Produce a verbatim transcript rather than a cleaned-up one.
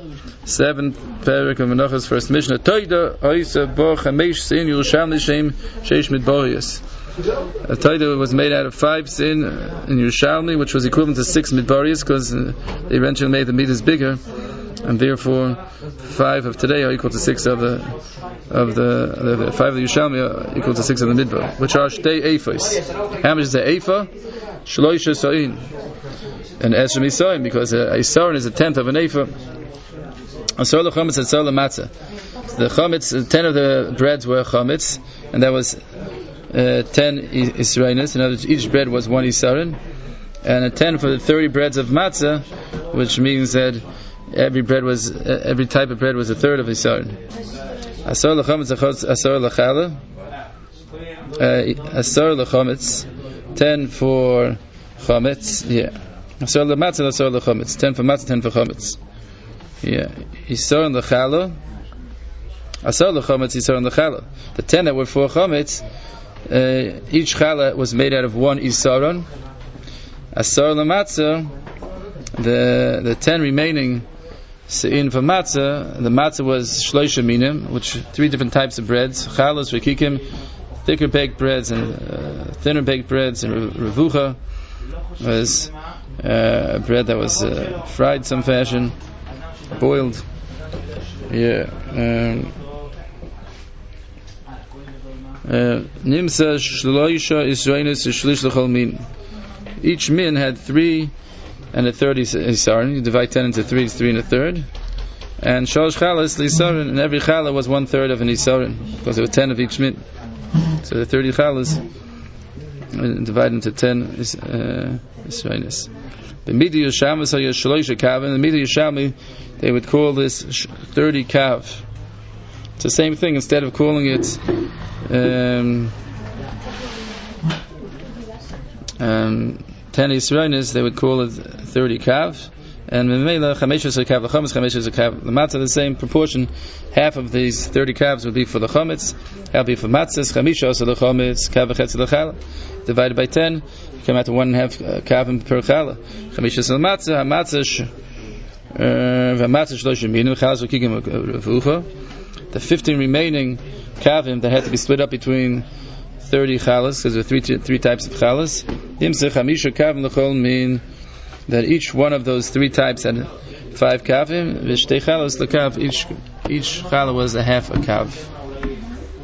seventh parak of Menachos, first Mishnah. Toida Oisa Bo Chamesh Sin Yerushalmi Shem Sheish Midbarius. A Toida was made out of five sin in Yerushalmi, which was equivalent to six Midbarius, because uh, they eventually made the meters bigger, and therefore five of today are equal to six of the of the, the five of the Yerushalmi are equal to six of the Midbar, which are Shtei Eifos. How much is the Eifa? Shloisha Sa'in. And Esrim Yisayim, because a, a Sarin is a tenth of an Eifa. Asar l'chametz, asar l'matzah. The chametz, ten of the breads were chametz, and that was uh, ten Israelis. In other words, each bread was one Isarin, and a ten for the thirty breads of matzah, which means that every bread was uh, every type of bread was a third of Isarin. Asar l'chametz, asar l'chala, asar l'chametz, ten for chametz. Yeah, asar l'matzah, asar l'chametz, ten for matzah, ten for chametz. Yeah, Yisar and the Chala. Asar l'chametz, Yisar and the Chala. The ten that were for chametz, uh, each Chala was made out of one Yisaron. Asar l'matzah, the the ten remaining Se'in for matzah, the matzah was Shloisha Minim, which three different types of breads: Chalos, Rekikim, thicker baked breads and uh, thinner baked breads, and Revucha was uh, a bread that was uh, fried some fashion. Boiled, yeah. Nimsa shloisha Israelis shlish l'chol min. Each min had three and a third isarin. You divide ten into three, it's three and a third. And shalosh chalas l'isarin, and every chala was one third of an isarin, because there were ten of each min. So the thirty chalas divided into ten uh, Israelis. The Midi Yushalmi, so Shloisha Kav, and the Midi Yushalmi, they would call this thirty Kav. It's the same thing. Instead of calling it um, um, ten Yisraelis, they would call it thirty Kav. And Memela Chameshes Kav, the Chametz Chameshes Kav. The matzah, the same proportion. Half of these thirty Kavs would be for the Chametz, half would be for matzahs. Chamisha also the Chametz, Kav v'chetz the Chala. Divided by ten, come out to one and a half uh, Kavim per Chala. Chameshes the matzah, hamatzah, v'matzah shloshim minu, Chalas v'kikim v'ucha. The fifteen remaining Kavim that had to be split up between thirty Chalas, because there are three three types of Chalas. Imse Chamisha Kavim l'chol mean that each one of those three types had five Kavim. V'shtei Chalas l'kav, each each Chala was a half a Kav.